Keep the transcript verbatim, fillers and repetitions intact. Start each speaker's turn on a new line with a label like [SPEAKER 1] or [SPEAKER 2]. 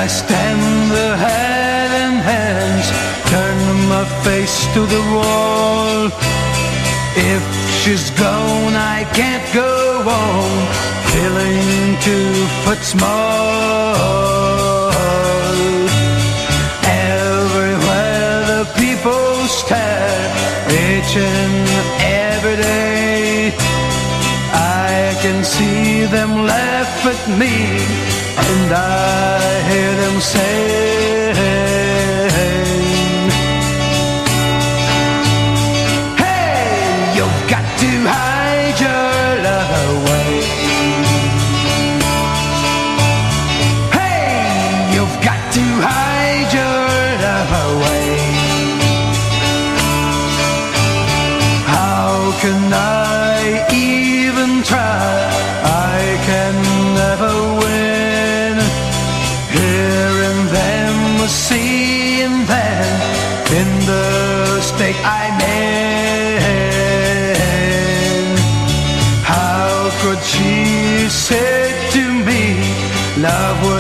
[SPEAKER 1] I stand there head in hands, turn my face to the wall. If she's gone, I can't go on, feeling two foot small. Everywhere the people stare, each and every day, I can see them laugh at me, and I hear them say, hey, you've got to hide your love away. Hey, you've got to hide your love away. How can I even try? I can never win. Hearing them, seeing them in the state I'm in. How could she say to me, love